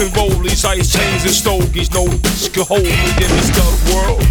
and rollies, ice chains and stogies. No bitch can hold me in this thug world.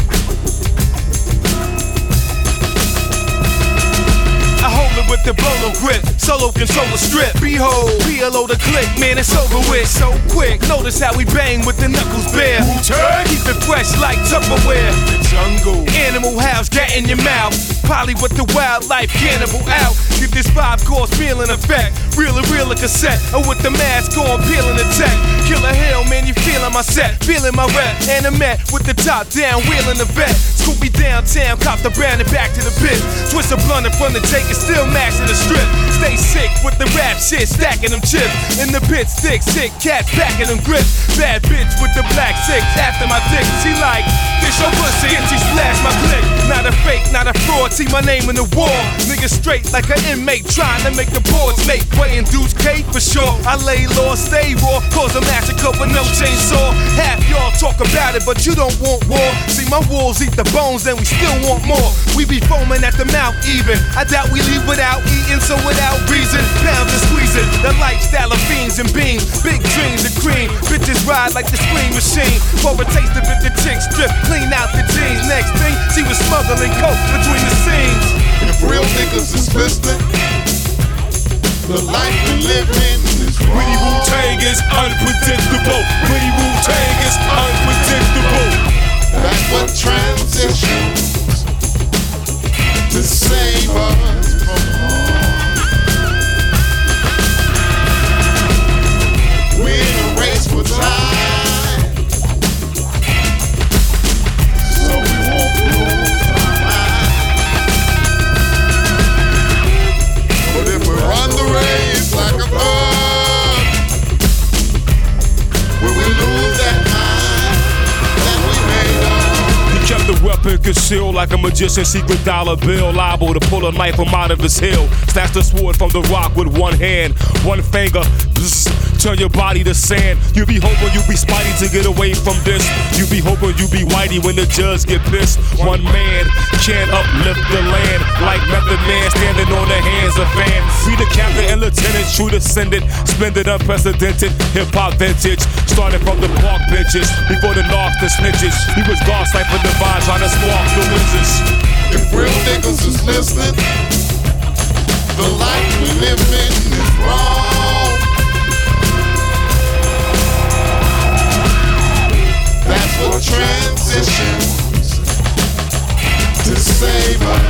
I hold it with the bolo grip, solo control the strip. Behold, PLO the click, man, it's over with so quick. Notice how we bang with the knuckles bare. Keep it fresh like Tupperware. The jungle, animal house, get in your mouth. Polly with the wildlife, cannibal out. Give this 5-course meal in effect. Real a cassette, or with the mask on, peeling the tech. Killer Hill, man, you feeling my set, feeling my rep. Animate with the top down, wheeling the vet. Scoopy downtown, cop the brand and back to the pit. Twist a blunt in front of take it, still maxing the strip. Stay sick with the rap shit, stacking them chips. In the pit, stick, sick cats, packing them grips. Bad bitch with the black six, after my dick. She like, this your pussy, and she splash my click. Not a fake, not a fraud, see my name in the war. Nigga straight like an inmate, trying to make the boards make way. Induce K for sure. I lay low, stay raw, cause a massacre with no chainsaw. Half y'all talk about it, but you don't want war. See my wolves eat the bones, and we still want more. We be foaming at the mouth even. I doubt we leave without eating, so without reason, pounds and squeezing. The lifestyle of fiends and beans, big dreams and cream. Bitches ride like the screen machine. For a taste of it, the chick strip, clean out the jeans. Next thing, she was smuggling coke between the scenes. If real niggas is listening, the life we live in is wrong. Pretty Wu-Tang is unpredictable. Pretty Wu-Tang is unpredictable. Backward transitions to save us from harm. We're in a race for time, so we won't lose our mind. But if we run the race like a bird, will we lose that mind that we made on? He kept the weapon concealed like a magician, secret dollar bill, liable to pull a knife from out of his heel. Snatch the sword from the rock with one hand, one finger. Bzz, turn your body to sand. You be hoping you be Spidey to get away from this. You be hoping you be Whitey when the judge get pissed. One man can't uplift the land like Method Man standing on the hands of fans. We the captain and lieutenant, true descendant, splendid, unprecedented, hip-hop vintage. Started from the park benches before the knocks the snitches. He was God Cypher Divine trying to spark the wizards. If real niggas is listening, the life we live in is wrong. That's what transitions to save us.